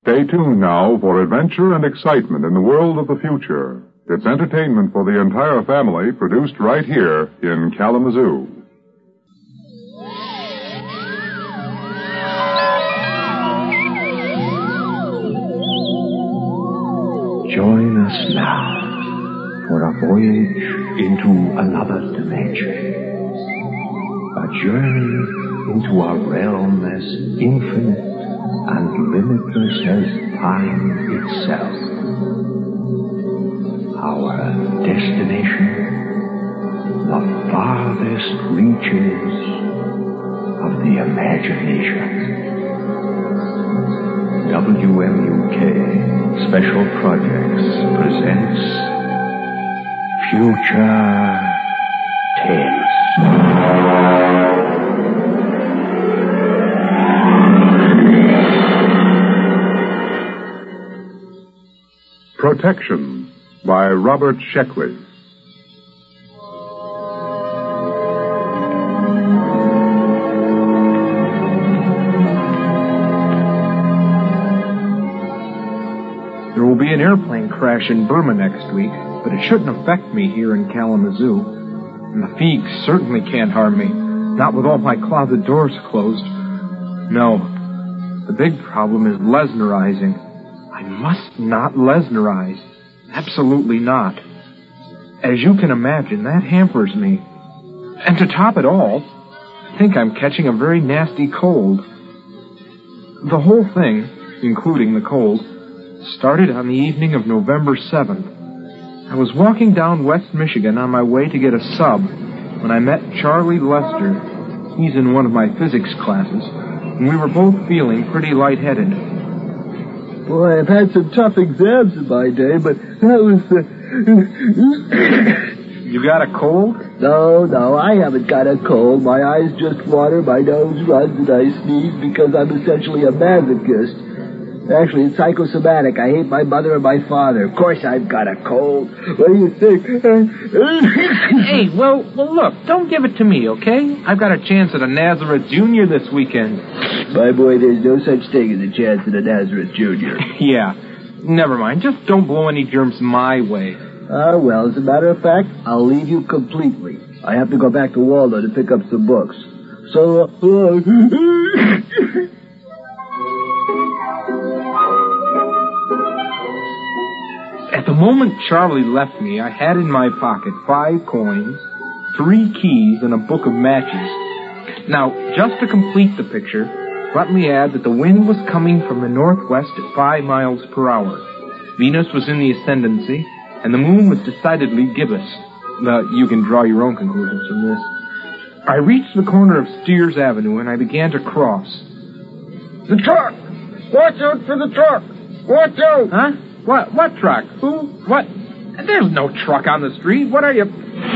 Stay tuned now for adventure and excitement in the world of the future. It's entertainment for the entire family, produced right here in Kalamazoo. Join us now for a voyage into another dimension. A journey into a realm as infinite and limitless as time itself. Our destination, the farthest reaches of the imagination. WMUK Special Projects presents Future Tales. Protection by Robert Sheckley. There will be an airplane crash in Burma next week, but it shouldn't affect me here in Kalamazoo. And the Feegs certainly can't harm me, not with all my closet doors closed. No, the big problem is Lesnarizing. I must not Lesnarize. Absolutely not. As you can imagine, that hampers me. And to top it all, I think I'm catching a very nasty cold. The whole thing, including the cold, started on the evening of November 7th. I was walking down West Michigan on my way to get a sub when I met Charlie Lester. He's in one of my physics classes, and we were both feeling pretty lightheaded. Boy, I've had some tough exams in my day, but that was You got a cold? No, I haven't got a cold. My eyes just water, my nose runs, and I sneeze because I'm essentially a masochist. Actually, it's psychosomatic. I hate my mother and my father. Of course I've got a cold. What do you think? Hey, well, look, don't give it to me, okay? I've got a chance at a Nazareth Junior this weekend. My boy, there's no such thing as a chance at a Nazareth Junior. Yeah, never mind. Just don't blow any germs my way. Well, as a matter of fact, I'll leave you completely. I have to go back to Waldo to pick up some books. So, At the moment Charlie left me, I had in my pocket 5 coins, 3 keys, and a book of matches. Now, just to complete the picture, let me add that the wind was coming from the northwest at 5 miles per hour. Venus was in the ascendancy, and the moon was decidedly gibbous. You can draw your own conclusions from this. I reached the corner of Steers Avenue, and I began to cross. The truck! Watch out for the truck! Watch out! Huh? What truck? Who? What? There's no truck on the street. What are you...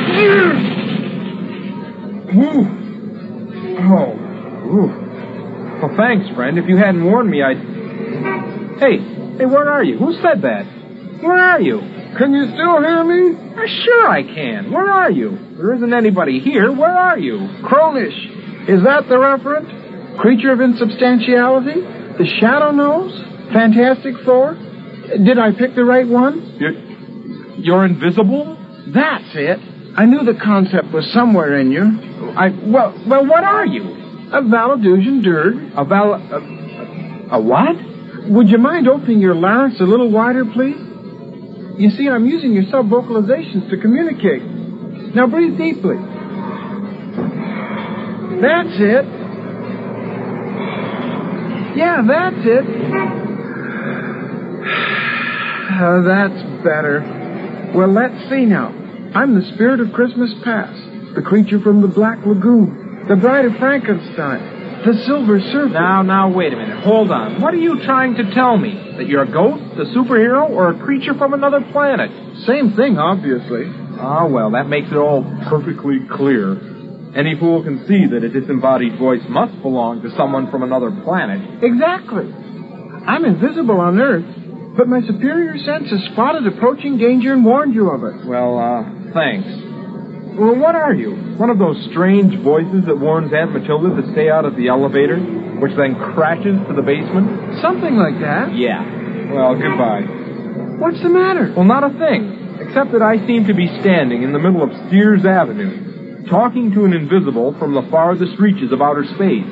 Ooh. Oh. Ooh. Well, thanks, friend. If you hadn't warned me, I'd... Hey, where are you? Who said that? Where are you? Can you still hear me? Sure I can. Where are you? There isn't anybody here. Where are you? Cronish. Is that the referent? Creature of insubstantiality? The Shadow Knows? Fantastic Four? Did I pick the right one? You're invisible? That's it. I knew the concept was somewhere in you. Well, what are you? A Valadusian Dirge. A what? Would you mind opening your larynx a little wider, please? You see, I'm using your sub-vocalizations to communicate. Now breathe deeply. That's it. Yeah, that's it. That's better. Well, let's see now. I'm the spirit of Christmas past, the creature from the Black Lagoon, the bride of Frankenstein, the Silver Serpent. Now, wait a minute. Hold on. What are you trying to tell me? That you're a ghost, a superhero, or a creature from another planet? Same thing, obviously. Ah, well, that makes it all perfectly clear. Any fool can see that a disembodied voice must belong to someone from another planet. Exactly. I'm invisible on Earth, but my superior sense has spotted approaching danger and warned you of it. Well, thanks. Well, what are you? One of those strange voices that warns Aunt Matilda to stay out of the elevator? which then crashes to the basement? Something like that. Yeah. Well, goodbye. What's the matter? Well, not a thing, except that I seem to be standing in the middle of Steers Avenue, talking to an invisible from the farthest reaches of outer space.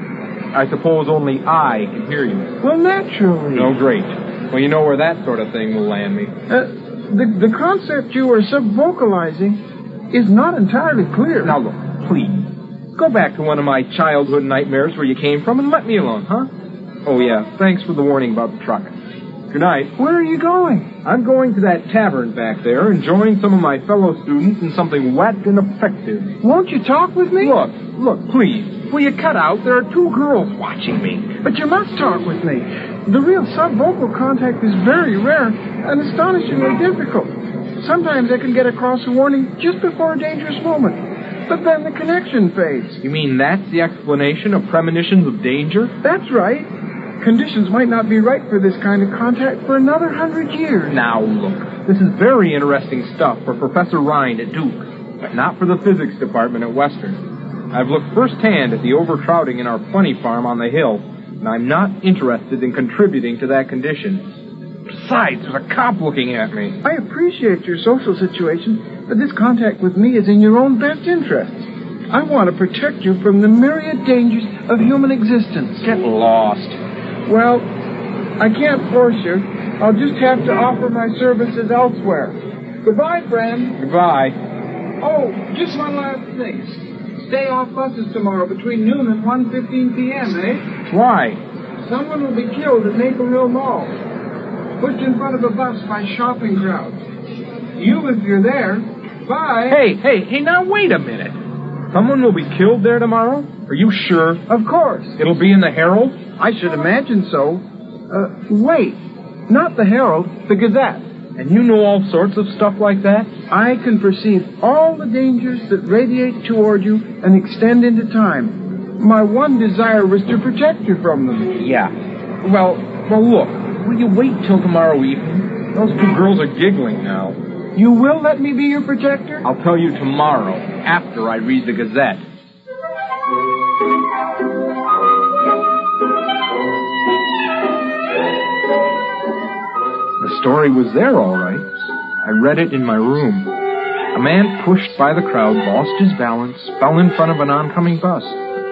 I suppose only I can hear you. Well, naturally. Oh, great. Well, you know where that sort of thing will land me. The concept you are sub-vocalizing is not entirely clear. Now, look, please. Go back to one of my childhood nightmares where you came from and let me alone, huh? Oh, yeah. Thanks for the warning about the truck. Good night. Where are you going? I'm going to that tavern back there and join some of my fellow students in something wet and effective. Won't you talk with me? Look, please. Will you cut out? There are two girls watching me. But you must talk with me. The real sub-vocal contact is very rare and astonishingly difficult. Sometimes I can get across a warning just before a dangerous moment. But then the connection fades. You mean that's the explanation of premonitions of danger? That's right. Conditions might not be right for this kind of contact for another 100 years. Now, look, this is very interesting stuff for Professor Rhine at Duke, but not for the physics department at Western. I've looked firsthand at the overcrowding in our funny farm on the hill, and I'm not interested in contributing to that condition. Besides, there's a cop looking at me. I appreciate your social situation, but this contact with me is in your own best interests. I want to protect you from the myriad dangers of human existence. Get lost. Well, I can't force you. I'll just have to offer my services elsewhere. Goodbye, friend. Goodbye. Oh, just one last thing. Stay off buses tomorrow between noon and 1:15 p.m., eh? Why? Someone will be killed at Maple Hill Mall. Pushed in front of a bus by shopping crowds. You, if you're there. Bye. Hey, now wait a minute. Someone will be killed there tomorrow? Are you sure? Of course. It'll be in the Herald? I should imagine so. Wait. Not the Herald, the Gazette. And you know all sorts of stuff like that? I can perceive all the dangers that radiate toward you and extend into time. My one desire was to protect you from them. Yeah. Well, look. Will you wait till tomorrow evening? Those two girls are giggling now. You will let me be your protector? I'll tell you tomorrow, after I read the Gazette. The story was there, all right. I read it in my room. A man pushed by the crowd, lost his balance, fell in front of an oncoming bus.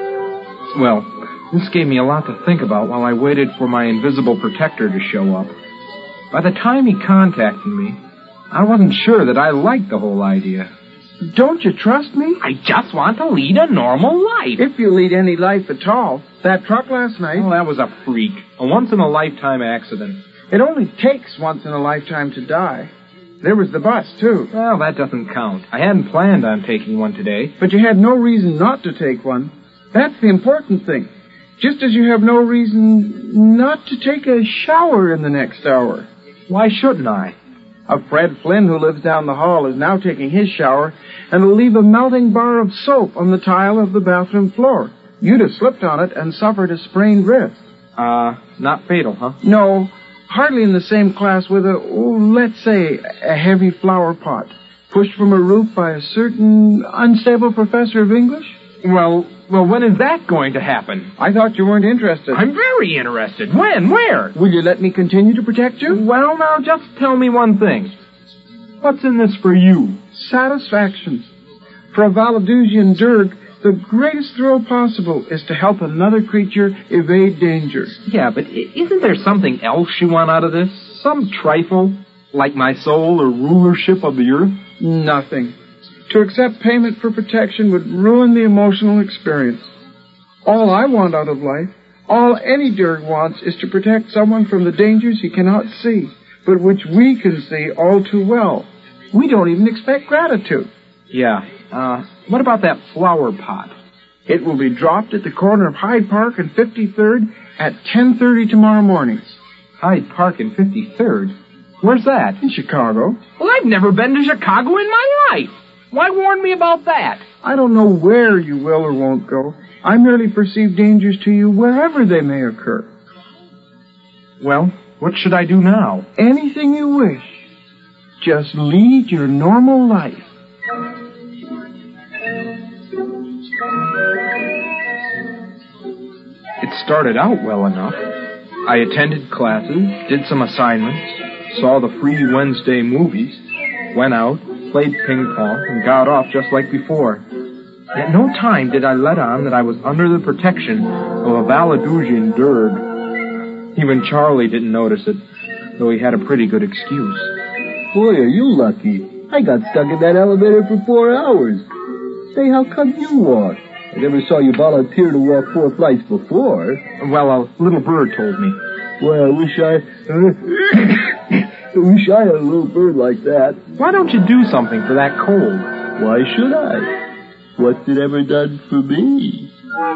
Well, this gave me a lot to think about while I waited for my invisible protector to show up. By the time he contacted me, I wasn't sure that I liked the whole idea. Don't you trust me? I just want to lead a normal life. If you lead any life at all. That truck last night... Well, that was a freak. A once-in-a-lifetime accident. It only takes once in a lifetime to die. There was the bus, too. Well, that doesn't count. I hadn't planned on taking one today. But you had no reason not to take one. That's the important thing. Just as you have no reason not to take a shower in the next hour. Why shouldn't I? Fred Flynn, who lives down the hall, is now taking his shower and will leave a melting bar of soap on the tile of the bathroom floor. You'd have slipped on it and suffered a sprained wrist. Not fatal, huh? No, hardly in the same class with let's say, a heavy flower pot pushed from a roof by a certain unstable professor of English. Well, when is that going to happen? I thought you weren't interested. I'm very interested. When? Where? Will you let me continue to protect you? Well, now, just tell me one thing. What's in this for you? Satisfaction. For a Valadusian Dirk, the greatest thrill possible is to help another creature evade danger. Yeah, but isn't there something else you want out of this? Some trifle? Like my soul or rulership of the earth? Nothing. To accept payment for protection would ruin the emotional experience. All I want out of life, all any Dirk wants, is to protect someone from the dangers he cannot see, but which we can see all too well. We don't even expect gratitude. Yeah. What about that flower pot? It will be dropped at the corner of Hyde Park and 53rd at 10:30 tomorrow morning. Hyde Park and 53rd? Where's that? In Chicago. Well, I've never been to Chicago in my life. Why warn me about that? I don't know where you will or won't go. I merely perceive dangers to you wherever they may occur. Well, what should I do now? Anything you wish. Just lead your normal life. It's started out well enough. I attended classes, did some assignments, saw the free Wednesday movies, went out, played ping pong, and got off just like before. At no time did I let on that I was under the protection of a Valadusian Derg. Even Charlie didn't notice it, though he had a pretty good excuse. Boy, are you lucky. I got stuck in that elevator for 4 hours. Say, how come you walked? I never saw you volunteer to walk 4 flights before. Well, a little bird told me. Well, I wish I had a little bird like that. Why don't you do something for that cold? Why should I? What's it ever done for me?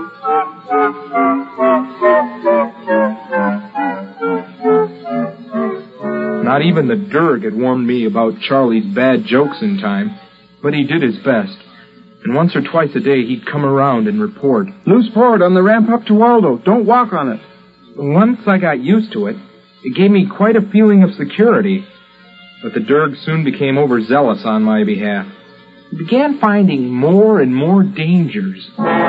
Not even the Derg had warned me about Charlie's bad jokes in time, but he did his best. And once or twice a day, he'd come around and report. Loose board on the ramp up to Waldo. Don't walk on it. Once I got used to it, it gave me quite a feeling of security. But the Derg soon became overzealous on my behalf. He began finding more and more dangers.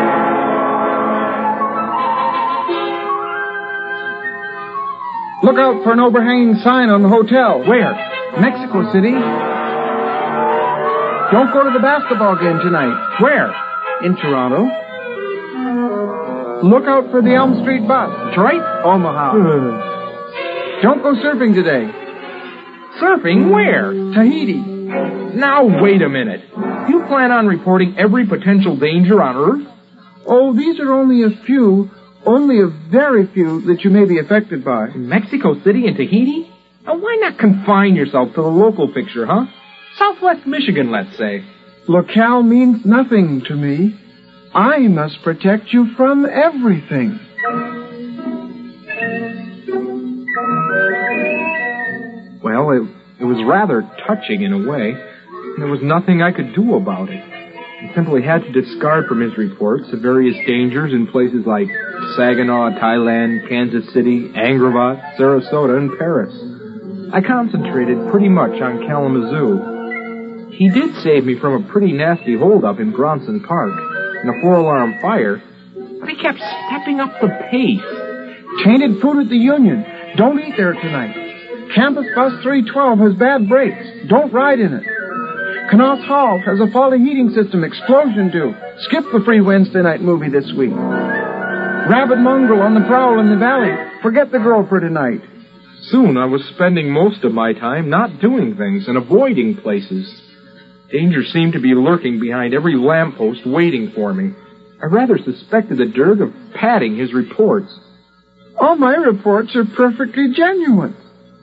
Look out for an overhanging sign on the hotel. Where? Mexico City. Don't go to the basketball game tonight. Where? In Toronto. Look out for the Elm Street bus. Detroit? Omaha. Don't go surfing today. Surfing? Where? Tahiti. Now, wait a minute. You plan on reporting every potential danger on Earth? Oh, these are only a few, only a very few that you may be affected by. Mexico City and Tahiti? Now, why not confine yourself to the local picture, huh? Southwest Michigan, let's say. Locale means nothing to me. I must protect you from everything. Well, it was rather touching in a way. There was nothing I could do about it. I simply had to discard from his reports the various dangers in places like Saginaw, Thailand, Kansas City, Angrovot, Sarasota, and Paris. I concentrated pretty much on Kalamazoo. He did save me from a pretty nasty holdup in Bronson Park and a 4-alarm fire, but he kept stepping up the pace. Tainted food at the Union. Don't eat there tonight. Campus Bus 312 has bad brakes. Don't ride in it. Canals Hall has a faulty heating system. Explosion due. Skip the free Wednesday night movie this week. Rabid mongrel on the prowl in the valley. Forget the girl for tonight. Soon I was spending most of my time not doing things and avoiding places. Danger seemed to be lurking behind every lamppost waiting for me. I rather suspected the Derg of padding his reports. All my reports are perfectly genuine.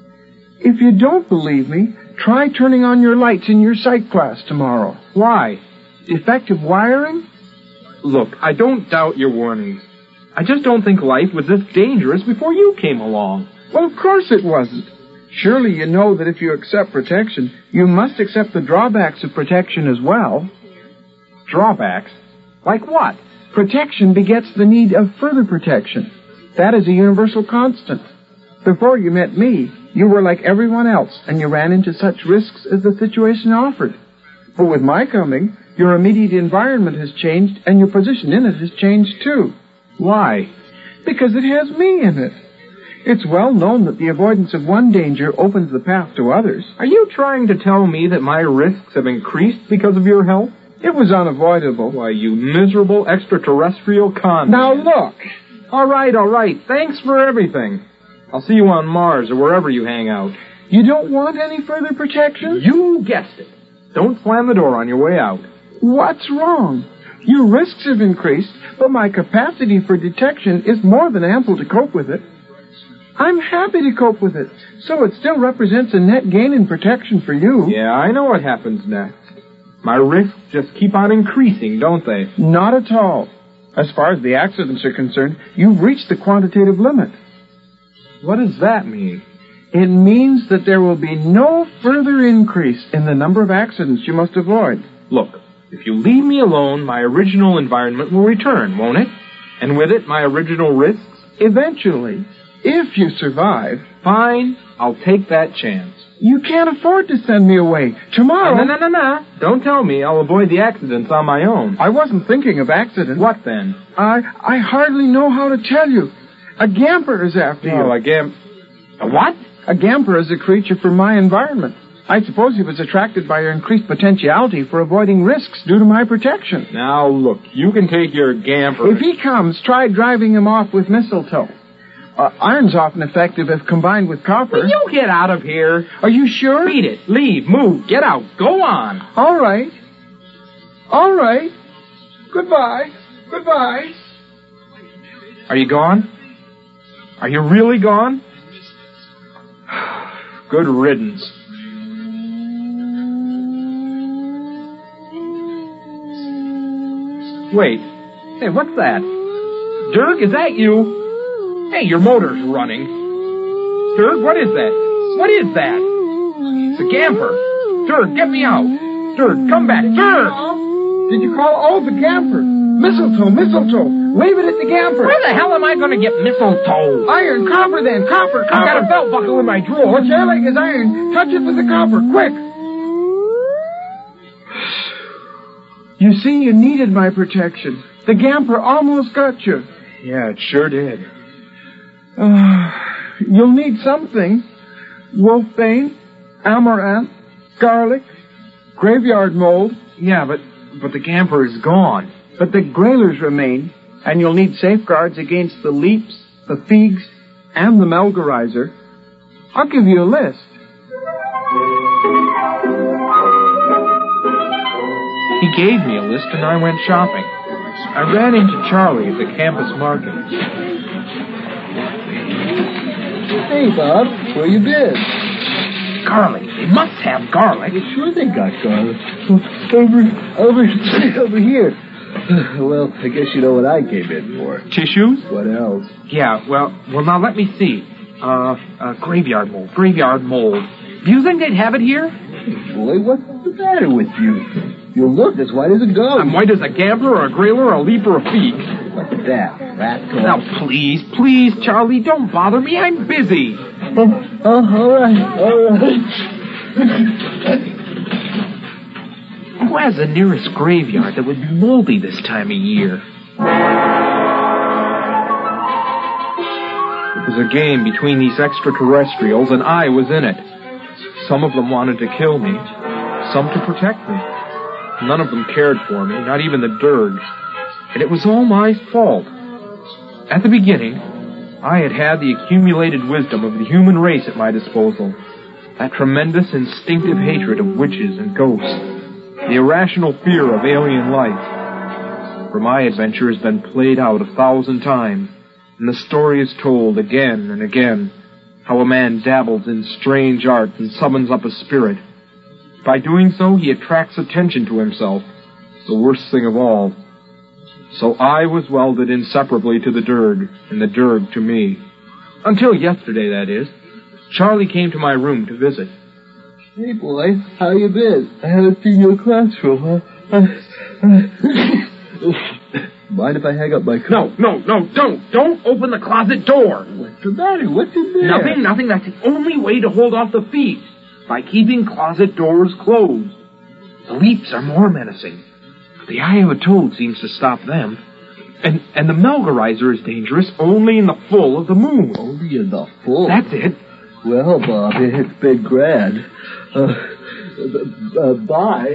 If you don't believe me, try turning on your lights in your psych class tomorrow. Why? Defective wiring? Look, I don't doubt your warnings. I just don't think life was this dangerous before you came along. Well, of course it wasn't. Surely you know that if you accept protection, you must accept the drawbacks of protection as well. Drawbacks? Like what? Protection begets the need of further protection. That is a universal constant. Before you met me, you were like everyone else, and you ran into such risks as the situation offered. But with my coming, your immediate environment has changed, and your position in it has changed too. Why? Because it has me in it. It's well known that the avoidance of one danger opens the path to others. Are you trying to tell me that my risks have increased because of your help? It was unavoidable. Why, you miserable extraterrestrial con. Now look! All right. Thanks for everything. I'll see you on Mars or wherever you hang out. You don't want any further protection? You guessed it. Don't slam the door on your way out. What's wrong? Your risks have increased, but my capacity for detection is more than ample to cope with it. I'm happy to cope with it, so it still represents a net gain in protection for you. Yeah, I know what happens next. My risks just keep on increasing, don't they? Not at all. As far as the accidents are concerned, you've reached the quantitative limit. What does that mean? It means that there will be no further increase in the number of accidents you must avoid. Look, if you leave me alone, my original environment will return, won't it? And with it, my original risks? Eventually, if you survive. Fine, I'll take that chance. You can't afford to send me away. Tomorrow... No. Don't tell me I'll avoid the accidents on my own. I wasn't thinking of accidents. What then? I hardly know how to tell you. A gamper is after you. Oh, a what? A gamper is a creature from my environment. I suppose he was attracted by your increased potentiality for avoiding risks due to my protection. Now, look, you can take your gamper. If he comes, try driving him off with mistletoe. Iron's often effective if combined with copper. Will you get out of here? Are you sure? Beat it. Leave. Move. Get out. Go on. All right. All right. Goodbye. Goodbye. Are you gone? Are you really gone? Good riddance. Wait. Hey, what's that? Dirk, is that you? Hey, your motor's running. Dirk, what is that? What is that? It's a gamper. Dirk, get me out. Dirk, come back. Dirk! Did you call? Oh, the gamper. Mistletoe, mistletoe. Wave it at the gamper. Where the hell am I going to get mistletoe? Iron, copper then. Copper, copper. I've got a belt buckle in my drawer. What's your leg is iron. Touch it with the copper. Quick. You see, you needed my protection. The gamper almost got you. Yeah, it sure did. You'll need something. Wolfbane, amaranth, garlic, graveyard mold. Yeah, but the gamper is gone. But the grailers remain, and you'll need safeguards against the leaps, the figs, and the melgarizer. I'll give you a list. He gave me a list and I went shopping. I ran into Charlie at the campus market. Hey, Bob, where you been? Garlic. They must have garlic. Sure they got garlic. Over here. Well, I guess you know what I came in for. Tissues? What else? Yeah, well, now let me see. Graveyard mold. Graveyard mold. Do you think they'd have it here? Boy, what's the matter with you? You look as white as a ghost. I'm white as a gambler or a grailer or a leap or a feek. What's that? Rat talk? Now, please, Charlie, don't bother me. I'm busy. All right. Who has the nearest graveyard that would be moldy this time of year? It was a game between these extraterrestrials, and I was in it. Some of them wanted to kill me, some to protect me. None of them cared for me, not even the Dergs. And it was all my fault. At the beginning, I had the accumulated wisdom of the human race at my disposal. That tremendous instinctive hatred of witches and ghosts. The irrational fear of alien life. For my adventure has been played out 1,000 times, and the story is told again and again, how a man dabbles in strange arts and summons up a spirit. By doing so, he attracts attention to himself, the worst thing of all. So I was welded inseparably to the Derg, and the Derg to me. Until yesterday, that is. Charlie came to my room to visit. Hey, boy, how you been? I haven't seen your classroom, huh? Mind if I hang up my coat? No, don't open the closet door. What's the matter? What's in there? Nothing. That's the only way to hold off the thieves, by keeping closet doors closed. The leaps are more menacing. The eye of a toad seems to stop them. And the melgarizer is dangerous only in the full of the moon. Only in the full? That's it. Well, Bob, it's been grand. Bye.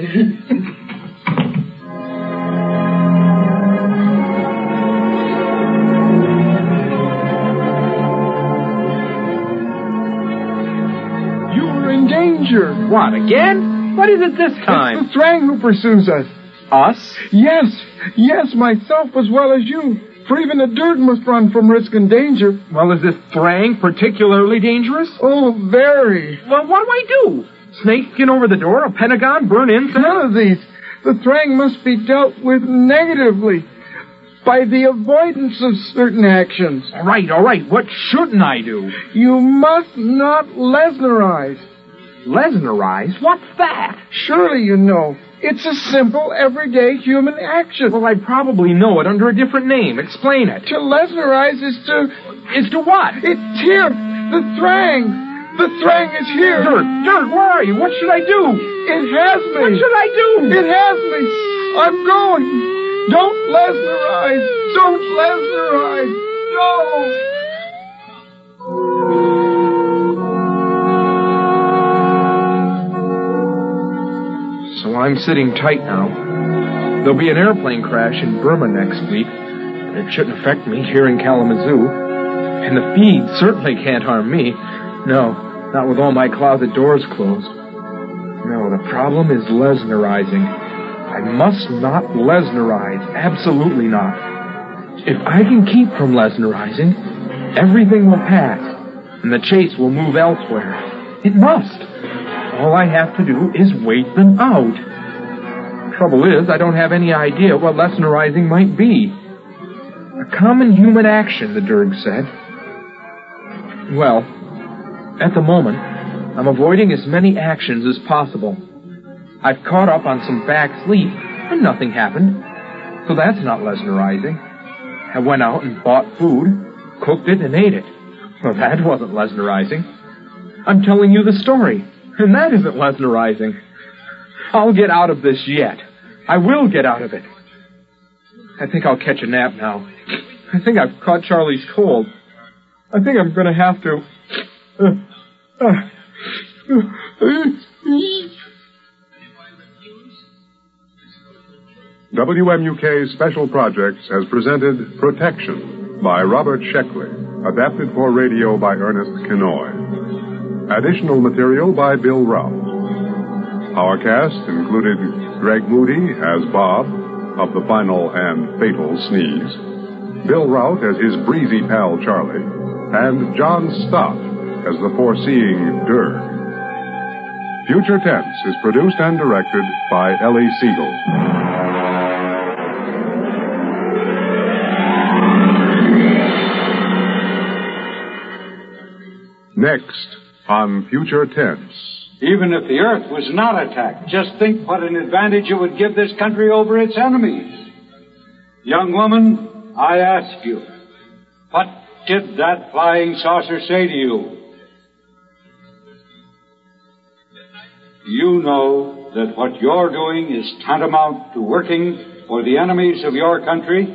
You're in danger. What, again? What is it this time? It's the Thrang who pursues us. Us? Yes, myself as well as you. For even a Derg must run from risk and danger. Well, is this Thrang particularly dangerous? Oh, very. Well, what do I do? Snakeskin over the door, a pentagon, burn incense? None of these. The Thrang must be dealt with negatively, by the avoidance of certain actions. All right. What shouldn't I do? You must not Lesnerize. Lesnerize? What's that? Surely you know. It's a simple, everyday human action. Well, I probably know it under a different name. Explain it. To Lesnerize is to... Is to what? It's here. The Thrang. The Thrang is here. Dirk, where are you? What should I do? It has me. What should I do? It has me. I'm going. Don't Lesnerize. Don't Lesnerize. No. So I'm sitting tight now. There'll be an airplane crash in Burma next week, but it shouldn't affect me here in Kalamazoo. And the feed certainly can't harm me. No, not with all my closet doors closed. No, the problem is lesnarizing. I must not lesnarize. Absolutely not. If I can keep from lesnarizing, everything will pass, and the chase will move elsewhere. It must. All I have to do is wait them out. Trouble is, I don't have any idea what lesnarizing might be. A common human action, the Derg said. Well, at the moment, I'm avoiding as many actions as possible. I've caught up on some back sleep, and nothing happened. So that's not lesnarizing. I went out and bought food, cooked it, and ate it. Well, that wasn't lesnarizing. I'm telling you the story, and that isn't lesnarizing. I'll get out of this yet. I will get out of it. I think I'll catch a nap now. I think I've caught Charlie's cold. I think I'm going to have to... WMUK Special Projects has presented Protection by Robert Sheckley, adapted for radio by Ernest Kinoy. Additional material by Bill Rout. Our cast included Greg Moody as Bob, of the final and fatal sneeze, Bill Rout as his breezy pal Charlie, and John Stott as the foreseeing Derg. Future Tense is produced and directed by Ellie Siegel. Next on Future Tense. Even if the Earth was not attacked, just think what an advantage it would give this country over its enemies. Young woman, I ask you, what did that flying saucer say to you? You know that what you're doing is tantamount to working for the enemies of your country.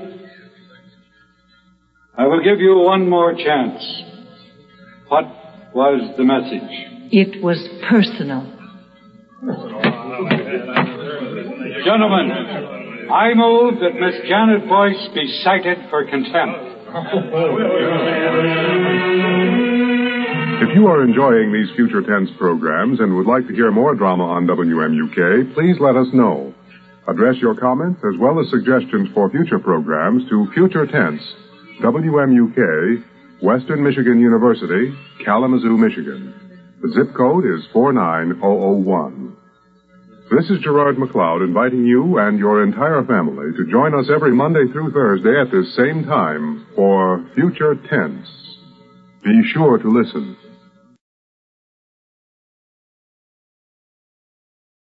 I will give you one more chance. What was the message? It was personal. Gentlemen, I move that Miss Janet Boyce be cited for contempt. If you are enjoying these Future Tense programs and would like to hear more drama on WMUK, please let us know. Address your comments as well as suggestions for future programs to Future Tense, WMUK, Western Michigan University, Kalamazoo, Michigan. The zip code is 49001. This is Gerard McLeod inviting you and your entire family to join us every Monday through Thursday at this same time for Future Tense. Be sure to listen.